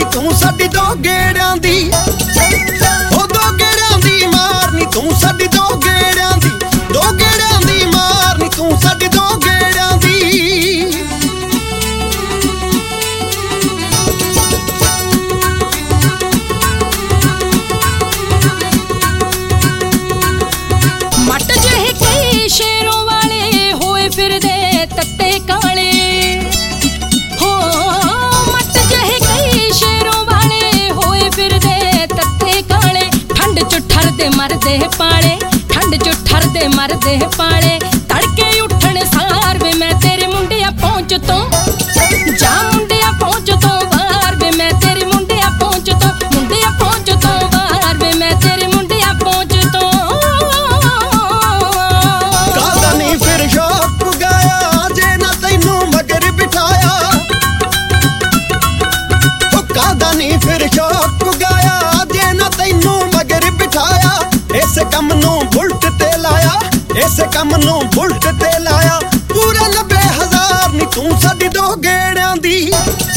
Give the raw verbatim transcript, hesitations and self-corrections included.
ਤੂੰ ਸਾਡੀ ਦੋ ਗੇੜਿਆਂ ਦੀ, ਉਹ ਦੋ ਗੇੜਿਆਂ ਦੀ ਮਾਰਨੀ ਤੂੰ ਸਾਡੀ ਦੋ ਗੇੜਿਆਂ ਦੀ, ਦੋ ਗੇੜਿਆਂ ਦੀ ਮਾਰਨੀ ਤੂੰ ਸਾਡੀ ਦੋ ਗੇੜਿਆਂ ਦੀ। ਮੱਟ ਜਿਹੇ ਕਈ ਸ਼ੇਰੋਂ ਵਾਲੇ ਹੋਏ ਫਿਰਦੇ ਤੱਤੇ ਕਾਲੇ, ਹੋ ਮੱਟ ਜਿਹੇ ਕਈ ਸ਼ੇਰੋਂ ਵਾਲੇ ਹੋਏ ਫਿਰਦੇ ਤੱਤੇ ਕਾਲੇ। ਠੰਡ ਚ ਠਰਦੇ ਮਰਦੇ ਪਾਲੇ, ਠੰਡ ਚ ਠਰਦੇ ਮਰਦੇ ਪਾਲੇ। ਤੜਕੇ ਉੱਠਣ ਸਾਰ ਵੇ ਮੈਂ ਤੇਰੇ ਮੁੰਡਿਆਂ ਪਹੁੰਚ ਤੋਂ, ਜਾ ਮੁੰਡਿਆਂ ਪਹੁੰਚ ਤੋਂ ਬਾਹਰ ਵੇ ਮੈਂ ਤੇਰੇ ਮੁੰਡਿਆਂ ਪਹੁੰਚ ਤੋਂ, ਮੁੰਡਿਆਂ ਪਹੁੰਚ ਤੋਂ ਬਾਹਰ ਵੇ ਮੈਂ ਤੇਰੇ ਮੁੰਡਿਆਂ ਪਹੁੰਚ ਤੋਂ। ਕਾਹਦਾ ਨੀ ਫਿਰ ਸ਼ੌਕ ਪੁਗਾਇਆ ਜੇ ਨਾ ਤੈਨੂੰ ਮਗਰ ਬਿਠਾਇਆ, ਉਹ ਕਾਹਦਾ ਨੀ ਫਿਰ ਸ਼ੌਕ ਪੁਗਾਇਆ ਜੇ ਨਾ ਤੈਨੂੰ ਮਗਰ ਬਿਠਾਇਆ। ਇਸ ਕੰਮ ਨੂੰ ਬੁਲਟ ਤੇ ਲਾਇਆ, ਇਸ ਕੰਮ ਨੂੰ ਬੁਲਟ ਤੇ ਲਾਇਆ। ਪੂਰੇ ਨੱਬੇ ਹਜ਼ਾਰ ਨੀ ਤੂੰ ਸਾਡੀ ਦੋ ਗੇੜਿਆਂ ਦੀ।